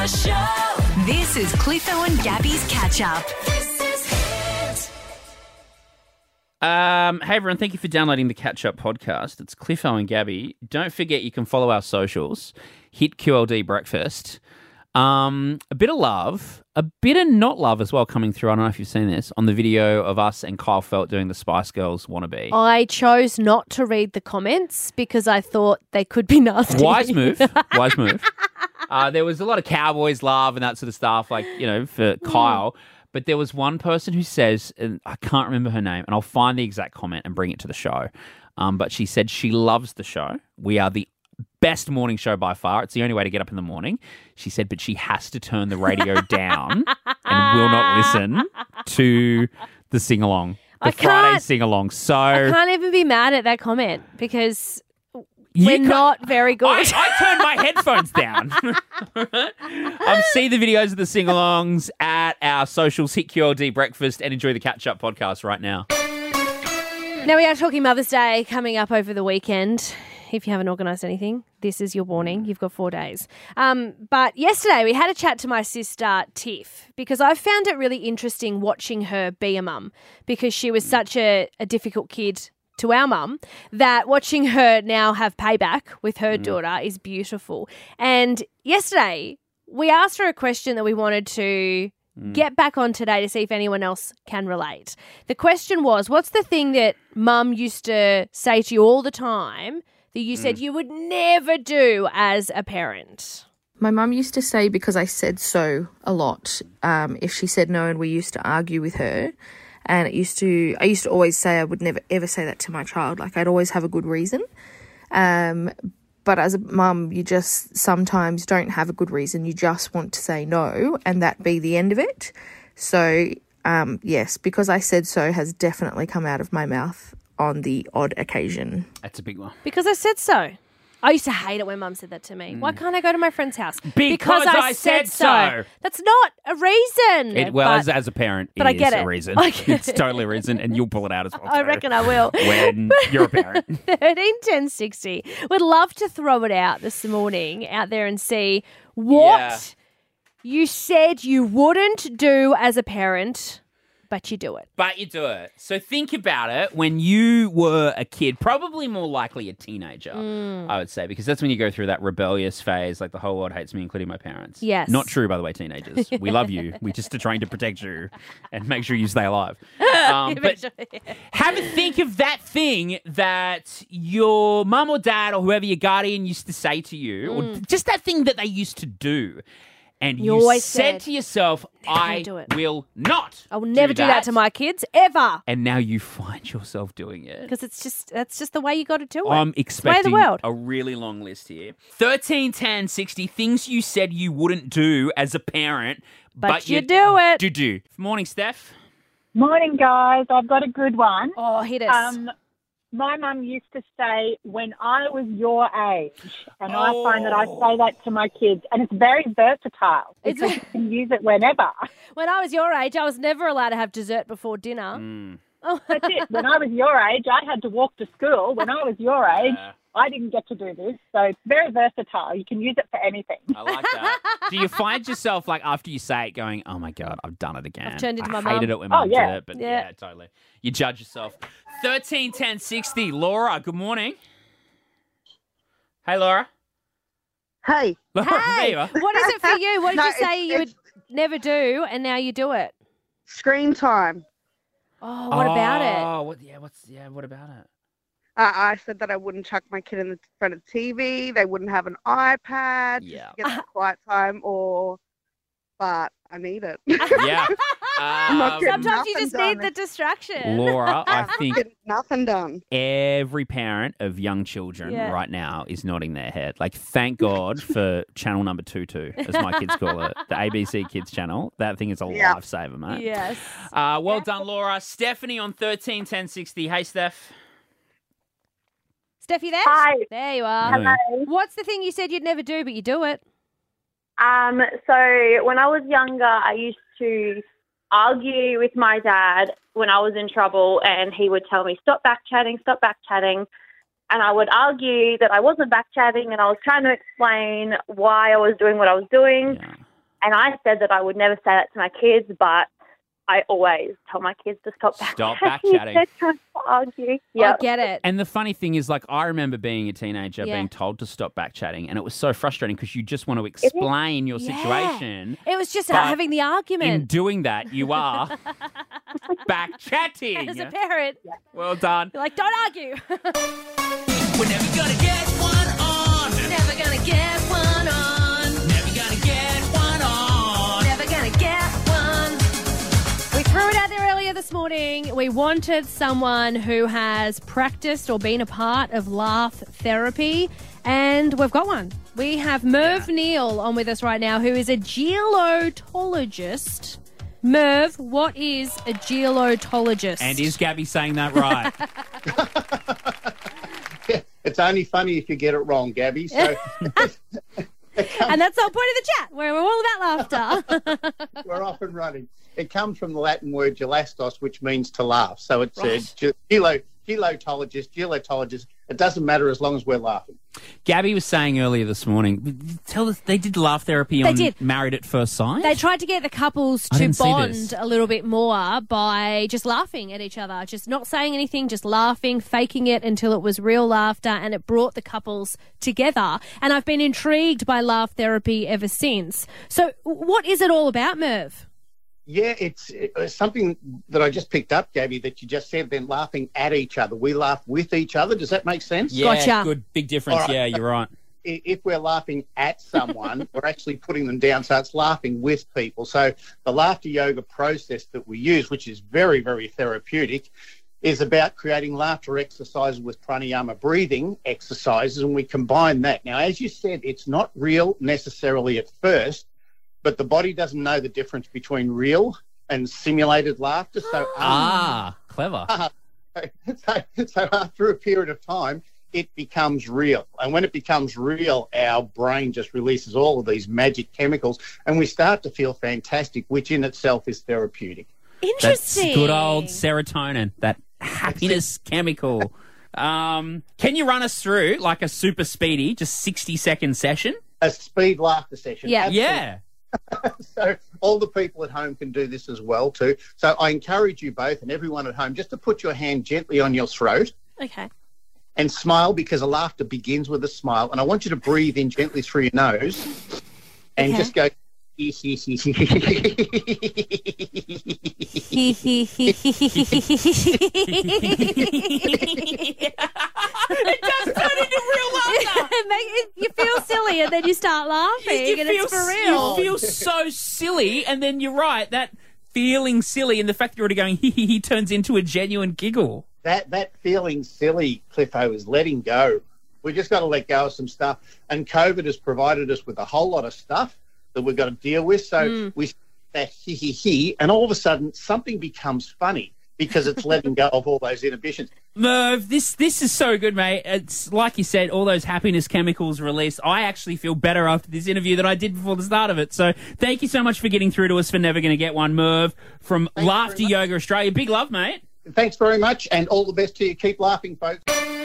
the show. This is Cliffo and Gabby's Catch Up. This is Hit. Hey everyone, thank you for downloading the Catch Up podcast. It's Cliffo and Gabby. Don't forget you can follow our socials. Hit QLD Breakfast. A bit of love, a bit of not love as well coming through. I don't know if you've seen this on the video of us and Kyle Felt doing the Spice Girls wannabe. I chose not to read the comments because I thought they could be nasty. Wise move. Wise move. There was a lot of Cowboys love and that sort of stuff, like, you know, for Kyle. But there was one person who says, and I can't remember her name, and I'll find the exact comment and bring it to the show. But she said she loves the show. We are the best morning show by far. It's the only way to get up in the morning. She said, but she has to turn the radio down and will not listen to the sing-along, the Friday sing-along. So I can't even be mad at that comment because we're not very good. I turned my headphones down. See the videos of the sing-alongs at our socials, Hit QLD Breakfast, and enjoy the Catch-Up podcast right now. Now, we are talking Mother's Day coming up over the weekend. If you haven't organised anything, this is your warning. You've got 4 days. But yesterday we had a chat to my sister, Tiff, because I found it really interesting watching her be a mum because she was such a difficult kid to our mum that watching her now have payback with her daughter is beautiful. And yesterday we asked her a question that we wanted to get back on today to see if anyone else can relate. The question was, what's the thing that mum used to say to you all the time that you said you would never do as a parent? My mum used to say, because I said so a lot, if she said no, and we used to argue with her. And I used to always say I would never ever say that to my child. Like, I'd always have a good reason. But as a mum, you just sometimes don't have a good reason. You just want to say no and that be the end of it. So, yes, because I said so has definitely come out of my mouth on the odd occasion. That's a big one. Because I said so. I used to hate it when mum said that to me. Why can't I go to my friend's house? Because I said so. That's not a reason. As a parent, but I it get is it. a reason. I get It's totally a reason, and you'll pull it out as well. I reckon I will. When you're a parent. 13 10 60. Would love to throw it out this morning out there and see what you said you wouldn't do as a parent, but you do it. But you do it. So think about it when you were a kid, probably more likely a teenager, I would say, because that's when you go through that rebellious phase, like the whole world hates me, including my parents. Yes. Not true, by the way, teenagers. We love you. We just are trying to protect you and make sure you stay alive. But have a think of that thing that your mum or dad or whoever your guardian used to say to you, or just that thing that they used to do. And you always said to yourself, I do it. will not. I will never do that to my kids, ever. And now you find yourself doing it. Because that's just the way you got to do it. I'm It's the way of expecting the world. a really long list here. 13, 10, 60 things you said you wouldn't do as a parent, But you do it. Do. Morning, Steph. Morning, guys. I've got a good one. Oh, hit us. My mum used to say, when I was your age, and I find that I say that to my kids, and it's very versatile because you can use it whenever. When I was your age, I was never allowed to have dessert before dinner. That's it. When I was your age, I had to walk to school. When I was your age, I didn't get to do this. So it's very versatile. You can use it for anything. I like that. Do you find yourself, like, after you say it, going, oh, my God, I've done it again. I've turned into my I hated mum. it when mum did it, but Yeah. totally. You judge yourself. 13, 10, 60. Laura, good morning. Hey, Laura. Hey. Laura, there you are. What is it for you? What did No, you say you would never do and now you do it? Screen time. Oh, what about it? Oh, what about it? I said that I wouldn't chuck my kid in the front of the TV. They wouldn't have an iPad Yeah. to get the quiet time, but I need it. Yeah. not getting Sometimes you nothing just done. need the distraction. Laura, I think Getting nothing done. every parent of young children right now is nodding their head. Like, thank God for channel number 22, as my kids call it, the ABC Kids channel. That thing is a lifesaver, mate. Yes. Well done, Laura. Stephanie on 13 10 60. Hey, Steph. Steph, you there? Hi. There you are. Hello. What's the thing you said you'd never do, but you do it? So when I was younger, I used to argue with my dad when I was in trouble, and he would tell me, stop back chatting. And I would argue that I wasn't back chatting, and I was trying to explain why I was doing what I was doing. Yeah. And I said that I would never say that to my kids, but I always tell my kids to stop Stop backchatting. backchatting. They're trying to argue. I Yeah. get it. And the funny thing is, like, I remember being a teenager Yeah. being told to stop backchatting, and it was so frustrating because you just want to explain your Yeah. situation. It was just But having the In argument. doing that, you are backchatting. As a parent, Well done. you're like, don't argue. We're never gonna get one on. Never gonna get one on. Never gonna get one on. Never gonna get one. We threw it out there earlier this morning. We wanted someone who has practiced or been a part of laugh therapy, and we've got one. We have Merv Neal on with us right now, who is a geolotologist. Merv, what is a geolotologist? And is Gabby saying that right? It's only funny if you get it wrong, Gabby. So And that's the whole point of the chat, where we're all about laughter. we're off and running. It comes from the Latin word gelastos, which means to laugh. So it's Right. a geolotologist. It doesn't matter as long as we're laughing. Gabby was saying earlier this morning, tell us, they did laugh therapy They on did. Married at First Sight? They tried to get the couples I to didn't see this. bond a little bit more by just laughing at each other, just not saying anything, just laughing, faking it until it was real laughter, and it brought the couples together. And I've been intrigued by laugh therapy ever since. So what is it all about, Merv? Yeah, it's something that I just picked up, Gabby, that you just said, then laughing at each other. We laugh with each other. Does that make sense? Yeah, Gotcha. good. Big difference. All right. Yeah, you're right. If we're laughing at someone, we're actually putting them down. So it's laughing with people. So the laughter yoga process that we use, which is very, very therapeutic, is about creating laughter exercises with pranayama breathing exercises, and we combine that. Now, as you said, it's not real necessarily at first, but the body doesn't know the difference between real and simulated laughter. So Clever. so after a period of time, it becomes real. And when it becomes real, our brain just releases all of these magic chemicals and we start to feel fantastic, which in itself is therapeutic. Interesting. That's good old serotonin, that happiness chemical. Can you run us through, like a super speedy, just 60-second session? A speed laughter session. Yeah. Absolutely. Yeah. So all the people at home can do this as well too. So I encourage you both and everyone at home just to put your hand gently on your throat Okay. and smile, because a laughter begins with a smile. And I want you to breathe in gently through your nose and Okay. just go. It does turn into real laughter. You feel silly and then you start laughing and it's for real. You feel so silly, and then you're right, that feeling silly and the fact that you're already going he turns into a genuine giggle. That feeling silly, Cliffo, is letting go. We just got to let go of some stuff. And COVID has provided us with a whole lot of stuff that we've got to deal with. So we that he, and all of a sudden something becomes funny because it's letting go of all those inhibitions. Merv, this is so good, mate. It's like you said, all those happiness chemicals released. I actually feel better after this interview than I did before the start of it. So thank you so much for getting through to us for Never Gonna Get One, Merv, from Laughter Yoga Australia. Big love, mate. Thanks very much, and all the best to you. Keep laughing, folks.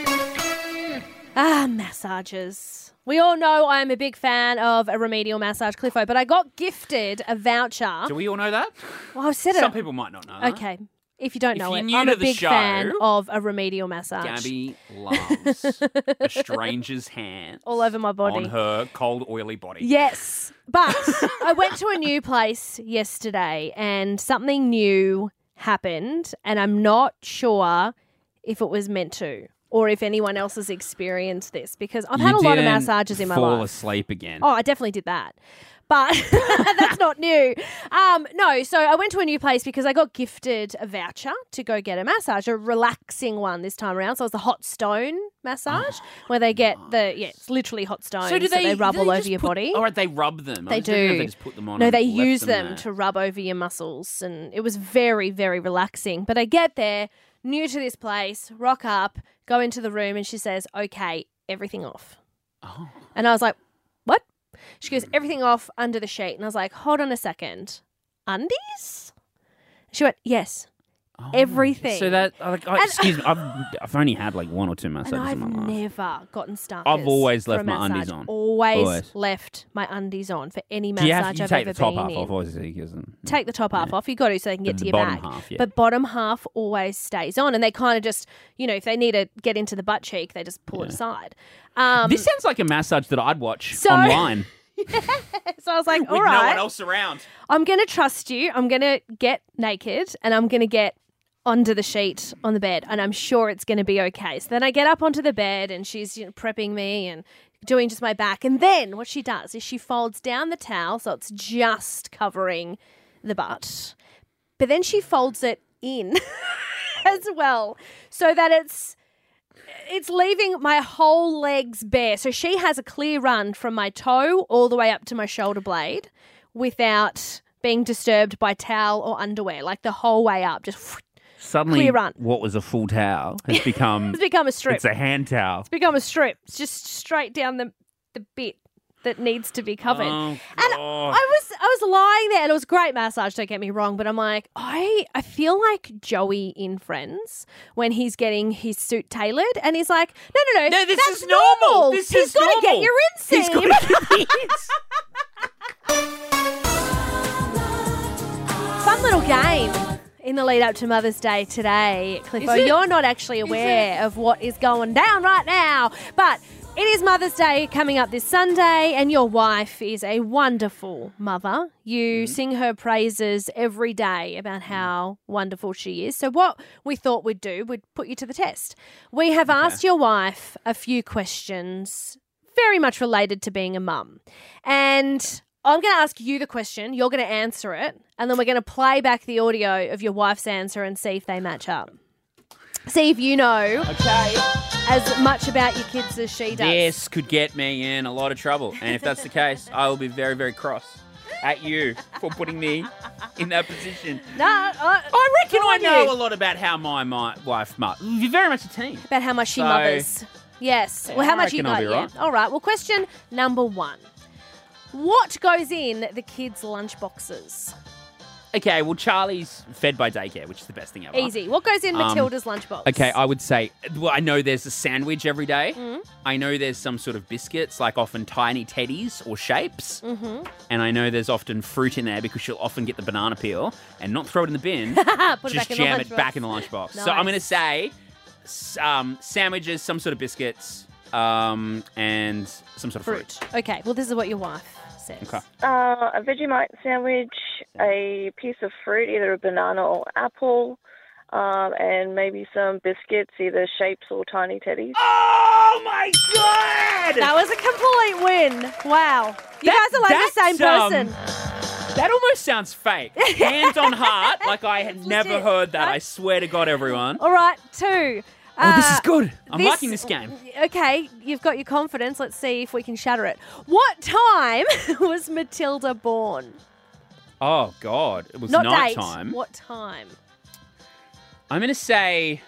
Massages. We all know I'm a big fan of a remedial massage, Cliffo, but I got gifted a voucher. Do we all know that? Well, I said it. Some people might not know that. Okay. If you don't know you're it, new I'm to a the big show, fan of a remedial massage. Gabby loves a stranger's hand All over my body. on her cold, oily body. Yes. But I went to a new place yesterday and something new happened, and I'm not sure if it was meant to or if anyone else has experienced this, because I've had a lot of didn't massages in my fall life. asleep again. Oh, I definitely did that. But that's not new. No, so I went to a new place because I got gifted a voucher to go get a massage, a relaxing one this time around. So it was the hot stone massage where they get it's literally hot stones that they rub all over your body. All right, they rub them. They I didn't know do. They just put them on. No, and they left use them them there. to rub over your muscles, and it was very, very relaxing. But I get there, new to this place, rock up, go into the room, and she says, "Okay, everything off." Oh. And I was like, "What?" She goes, "Everything off under the sheet." And I was like, "Hold on a second. Undies?" She went, "Yes, everything. So that, excuse me, I've only had like 1 or 2 massages and I've in my life. never gotten stuck. I've always left my undies on. Always left my undies on for any massage you I've take ever the top been half in. off, obviously. Take the top half off. You got to, so they can get to The your bottom back. half, yeah. But bottom half always stays on, and they kind of just, if they need to get into the butt cheek, they just pull it aside. This sounds like a massage that I'd watch So- online So I was like, all with right, no one else around. I'm going to trust you. I'm going to get naked, and I'm going to get under the sheet on the bed, and I'm sure it's going to be okay. So then I get up onto the bed, and she's prepping me and doing just my back. And then what she does is she folds down the towel so it's just covering the butt. But then she folds it in as well so that it's leaving my whole legs bare. So she has a clear run from my toe all the way up to my shoulder blade without being disturbed by towel or underwear, like the whole way up, just Suddenly, clear run. what was a full towel has become... It's become a strip. It's a hand towel. It's become a strip. It's just straight down the bit that needs to be covered. Oh, And God. I was lying there, and it was a great massage, don't get me wrong, but I'm like, I feel like Joey in Friends when he's getting his suit tailored, and he's like, no, No, this that's is normal. This He's is got to get normal. your inseam. He's got to get Fun little game in the lead up to Mother's Day today, Cliffo. Is it? You're not actually aware of what is going down right now, but it is Mother's Day coming up this Sunday, and your wife is a wonderful mother. You sing her praises every day about how wonderful she is. So what we thought we'd do, would put you to the test. We have asked your wife a few questions very much related to being a mum. And I'm going to ask you the question, you're going to answer it, and then we're going to play back the audio of your wife's answer and see if they match up. See if you know as much about your kids as she does. This could get me in a lot of trouble. And if that's the case, I will be very, very cross at you for putting me in that position. No, I reckon I on know you. a lot about how my wife mothers. You're very much a team. About how much she So- mothers. Yes. Yeah, Well, how I much you reckon I'll got? be Yeah. right. All right. Well, question number 1. What goes in the kids' lunch boxes? Okay, well, Charlie's fed by daycare, which is the best thing ever. Easy. What goes in Matilda's lunchbox? Okay, I would say, well, I know there's a sandwich every day. Mm. I know there's some sort of biscuits, like often tiny teddies or shapes. Mm-hmm. And I know there's often fruit in there because she'll often get the banana peel and not throw it in the bin, Put it back just in the jam it lunchbox. back in the lunchbox. So Nice. I'm going to say sandwiches, some sort of biscuits, and some sort of fruit. Okay. Well, this is what your wife says. Okay. A Vegemite sandwich, a piece of fruit, either a banana or apple, and maybe some biscuits, either shapes or tiny teddies. Oh, my God! That was a complete win. Wow. You guys are like the same person. That almost sounds fake. Hand on heart, like I had never legit, heard that. right? I swear to God, everyone. All right. 2. Oh, this is good. I'm liking this game. Okay, you've got your confidence. Let's see if we can shatter it. What time was Matilda born? Oh, God. It was Not night date. time. What time? I'm going to say...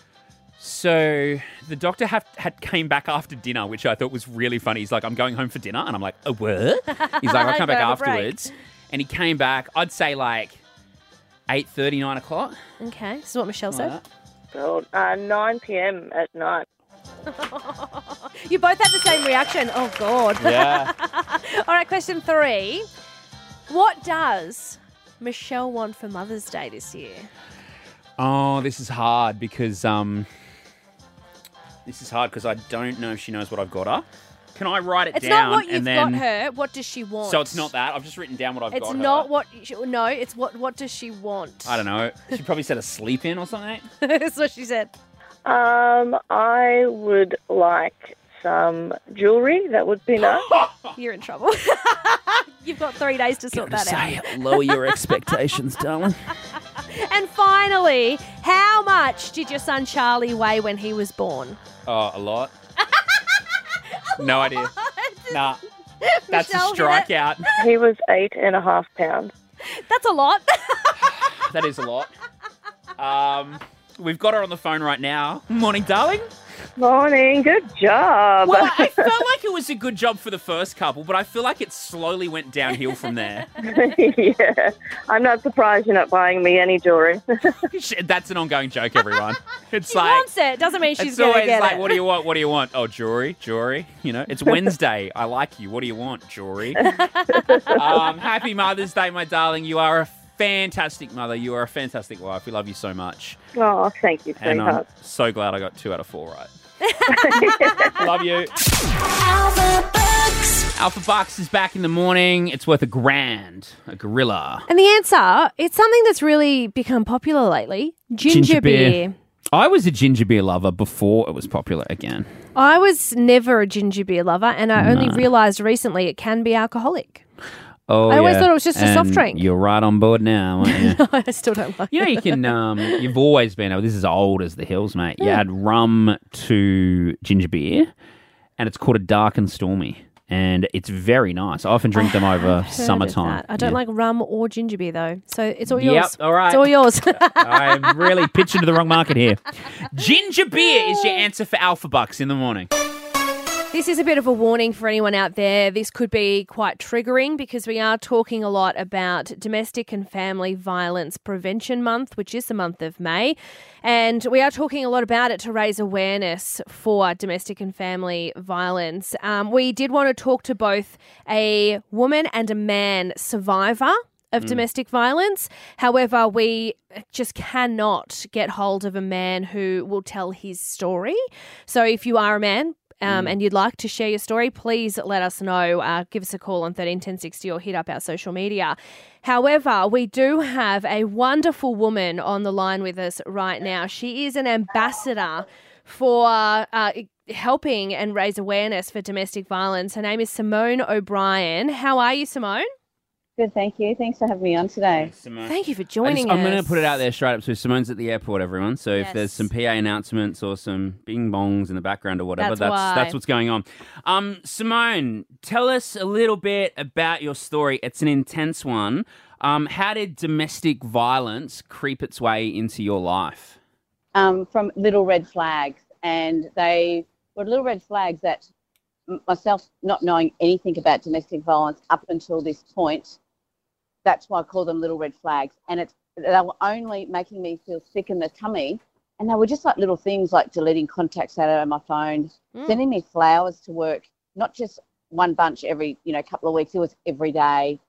So the doctor had came back after dinner, which I thought was really funny. He's like, I'm going home for dinner. And I'm like, oh, what? He's like, I'll come back Go on a break. afterwards. And he came back, I'd say like 8:30, 9 o'clock. Okay, this is what Michelle Like said. that. So, 9 p.m. at night. You both had the same reaction. Oh, God. Yeah. All right, question 3. What does Michelle want for Mother's Day this year? Oh, this is hard because I don't know if she knows what I've got her. Can I write it It's down not what you've and then? got her. What does she want? So it's not that. I've just written down what I've It's got her. not what. No, it's what does she want? I don't know. She probably said a sleep in or something. That's what she said. I would like some jewellery. That would be nice. You're in trouble. You've got 3 days to sort that out. Lower your expectations, darling. And finally, how much did your son Charlie weigh when he was born? Oh, a lot. No idea. Nah. That's a Michelle, hit it. strikeout. He was 8.5 pounds. That's a lot. That is a lot. We've got her on the phone right now. Morning, darling. Morning. Good job. Well, I felt like it was a good job for the first couple, but I feel like it slowly went downhill from there. Yeah. I'm not surprised you're not buying me any jewellery. That's an ongoing joke, everyone. It's She like wants it. Doesn't mean she's it's going to always get like, it. what do you want? What do you want? Oh, jewelry. You know, it's Wednesday. I like you. What do you want? Jewelry. Happy Mother's Day, my darling. You are a fantastic mother. You are a fantastic wife. We love you so much. Oh, thank you, And I'm sweetheart. so glad I got 2 out of 4 right. Love you. Alpha Bucks is back in the morning. It's worth $1,000. A gorilla. And the answer, it's something that's really become popular lately. Ginger beer. I was a ginger beer lover before it was popular again. I was never a ginger beer lover, and I only realised recently it can be alcoholic. Oh, I always thought it was just a soft And drink. You're right on board now, aren't you? I still don't like You know, it. you can, you've always been, this is as old as the hills, mate. You add rum to ginger beer, and it's called a dark and stormy. And it's very nice. I often drink them over Heard summertime. of that. I don't Yeah. like rum or ginger beer, though. So it's all Yep, yours. all right. It's all yours. I'm really pitching to the wrong market here. Ginger beer is your answer for Alpha Bucks in the morning. This is a bit of a warning for anyone out there. This could be quite triggering because we are talking a lot about Domestic and Family Violence Prevention Month, which is the month of May. And we are talking a lot about it to raise awareness for domestic and family violence. We did want to talk to both a woman and a man survivor of domestic violence. However, we just cannot get hold of a man who will tell his story. So if you are a man, and you'd like to share your story, please let us know. Give us a call on 13 10 60 or hit up our social media. However, we do have a wonderful woman on the line with us right now. She is an ambassador for helping and raise awareness for domestic violence. Her name is Simone O'Brien. How are you, Simone? Good, thank you. Thanks for having me on today. Simone. Thank you for joining I'm us. going to put it out there straight up. So Simone's at the airport, everyone. So if there's some PA announcements or some bing bongs in the background or whatever, that's what's going on. Simone, tell us a little bit about your story. It's an intense one. How did domestic violence creep its way into your life? From Little Red Flags, and they were little red flags that myself, not knowing anything about domestic violence up until this point, that's why I call them little red flags. And they were only making me feel sick in the tummy. And they were just like little things like deleting contacts out of my phone, sending me flowers to work, not just one bunch every couple of weeks. It was every day.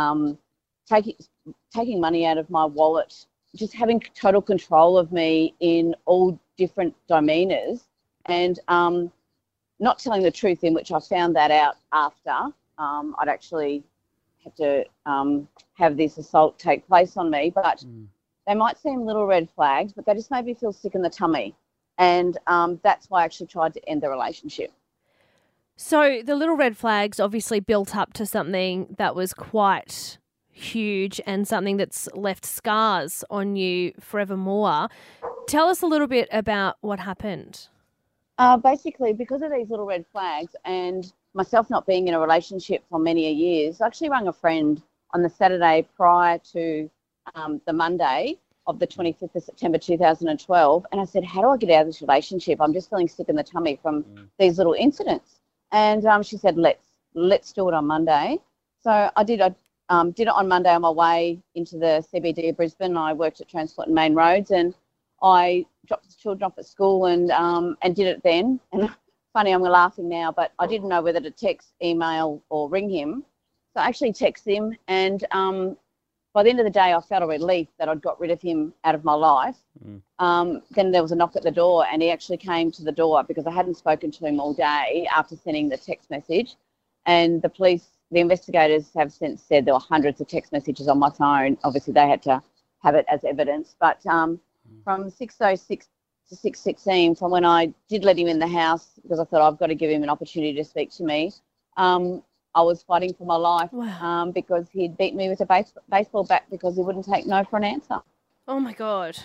Taking money out of my wallet, just having total control of me in all different demeanours, and not telling the truth, in which I found that out after I'd actually had to have this assault take place on me. But they might seem little red flags, but they just made me feel sick in the tummy. And that's why I actually tried to end the relationship. So the little red flags obviously built up to something that was quite huge and something that's left scars on you forevermore. Tell us a little bit about what happened. Basically, because of these little red flags and myself not being in a relationship for many years, I actually rang a friend on the Saturday prior to the Monday of the 25th of September 2012, and I said, how do I get out of this relationship? I'm just feeling sick in the tummy from these little incidents. And she said, let's do it on Monday. So I did. I did it on Monday on my way into the CBD of Brisbane. I worked at Transport and Main Roads, and I dropped the children off at school and did it then. And funny, I'm laughing now, but I didn't know whether to text, email, or ring him. So I actually texted him, and by the end of the day, I felt a relief that I'd got rid of him out of my life. Then there was a knock at the door, and he actually came to the door because I hadn't spoken to him all day after sending the text message. And the investigators have since said there were hundreds of text messages on my phone. Obviously, they had to have it as evidence. But from 6:06 to 6:16, from when I did let him in the house, because I thought I've got to give him an opportunity to speak to me, I was fighting for my life because he'd beat me with a baseball bat because he wouldn't take no for an answer. Oh, my God.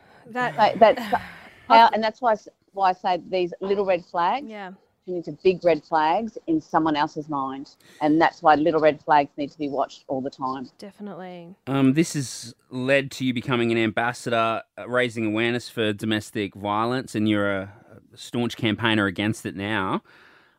And that's why I say these little red flags turn into big red flags in someone else's mind. And that's why little red flags need to be watched all the time. Definitely. This has led to you becoming an ambassador, raising awareness for domestic violence, and you're a staunch campaigner against it now.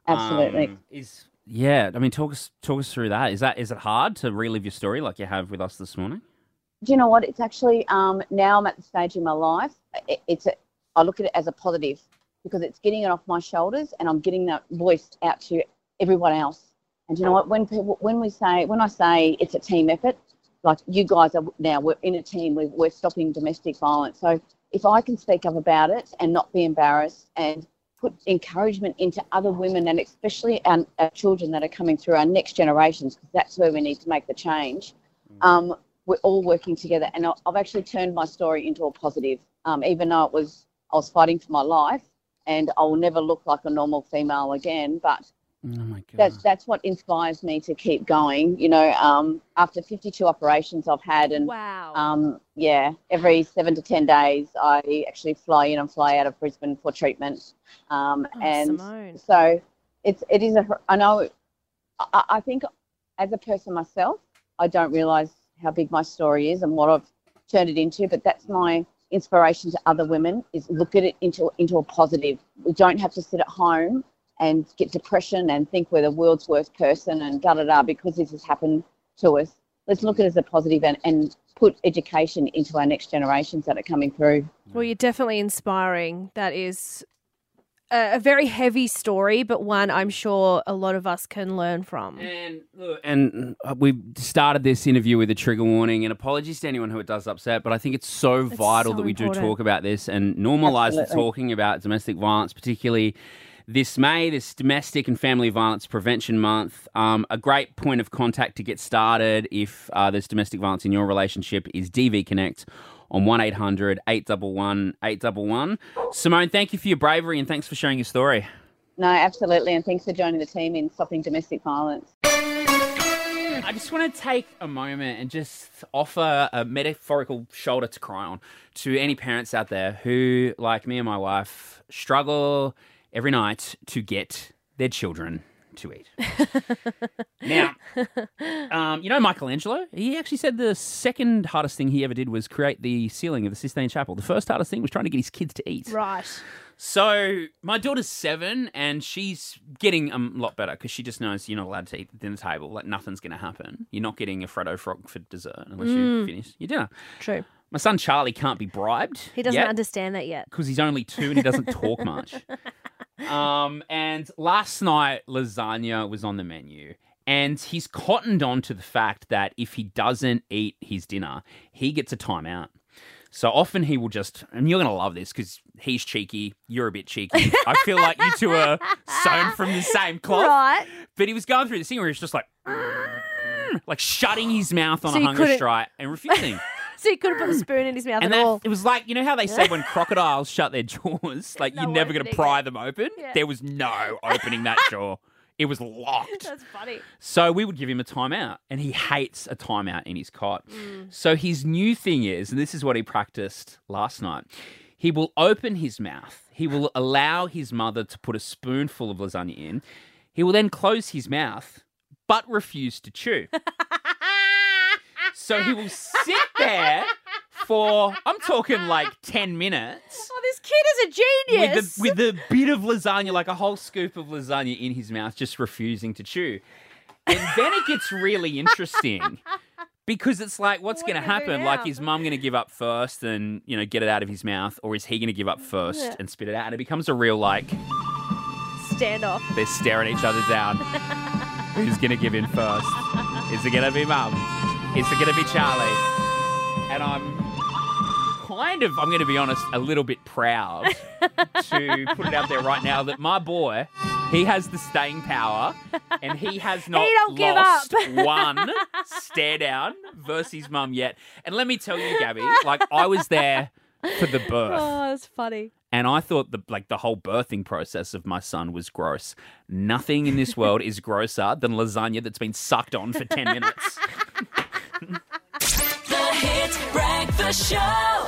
Absolutely. Talk us through that. Is it hard to relive your story like you have with us this morning? Do you know what? It's actually now I'm at the stage in my life. I look at it as a positive because it's getting it off my shoulders and I'm getting that voice out to everyone else. And do you know what? When I say it's a team effort, like you guys we're in a team. We're stopping domestic violence. So if I can speak up about it and not be embarrassed and put encouragement into other women and especially our children that are coming through, our next generations, because that's where we need to make the change. We're all working together, and I've actually turned my story into a positive. Even though I was fighting for my life, and I will never look like a normal female again. But oh my God. That's what inspires me to keep going. You know, after 52 operations I've had, and wow. Every 7 to 10 days I actually fly in and fly out of Brisbane for treatment. And Simone. so it is I know. I think as a person myself, I don't realise how big my story is and what I've turned it into, but that's my inspiration to other women, is look at it into a positive. We don't have to sit at home and get depression and think we're the world's worst person and because this has happened to us. Let's look at it as a positive and put education into our next generations that are coming through. Well, you're definitely inspiring. That is a very heavy story, but one I'm sure a lot of us can learn from. And we started this interview with a trigger warning, and apologies to anyone who it does upset, but I think it's so vital that we do talk about this and normalise the talking about domestic violence, particularly this May, this Domestic and Family Violence Prevention Month. A great point of contact to get started if there's domestic violence in your relationship is DV Connect on 1-800-811-811. Simone, thank you for your bravery and thanks for sharing your story. No, absolutely, and thanks for joining the team in stopping domestic violence. I just want to take a moment and just offer a metaphorical shoulder to cry on to any parents out there who, like me and my wife, struggle every night to get their children to eat. Now, Michelangelo, he actually said the second hardest thing he ever did was create the ceiling of the Sistine Chapel. The first hardest thing was trying to get his kids to eat. Right. So my daughter's 7 and she's getting a lot better because she just knows you're not allowed to eat at the dinner table. Like nothing's going to happen. You're not getting a Freddo frog for dessert unless you finish your dinner. True. My son Charlie can't be bribed. He doesn't understand that yet. Because he's only 2 and he doesn't talk much. And last night, lasagna was on the menu. And he's cottoned on to the fact that if he doesn't eat his dinner, he gets a timeout. So often he will just, and you're going to love this because he's cheeky, you're a bit cheeky. I feel like you two are sewn from the same cloth. Right. But he was going through this thing where he was just like shutting his mouth on a hunger strike and refusing. So he couldn't put a spoon in his mouth and at all. It was like, you know how they say when crocodiles shut their jaws, like you're never going to pry them open? Yeah. There was no opening that jaw. It was locked. That's funny. So we would give him a timeout, and he hates a timeout in his cot. So his new thing is, and this is what he practiced last night, he will open his mouth. He will allow his mother to put a spoonful of lasagna in. He will then close his mouth, but refuse to chew. So he will sit there for, I'm talking like 10 minutes. Oh, this kid is a genius. With a bit of lasagna, like a whole scoop of lasagna in his mouth, just refusing to chew. And then it gets really interesting because it's like, what's going to happen? Like, is mum going to give up first and, get it out of his mouth? Or is he going to give up first and spit it out? And it becomes a real, standoff. They're staring each other down. Who's going to give in first? Is it going to be mum? Is it going to be Charlie? And I'm going to be honest, a little bit proud to put it out there right now that my boy, he has the staying power and he has not lost one stare down versus his mum yet. And let me tell you, Gabby, I was there for the birth. Oh, that's funny. And I thought the whole birthing process of my son was gross. Nothing in this world is grosser than lasagna that's been sucked on for 10 minutes. The Hit Breakfast Show.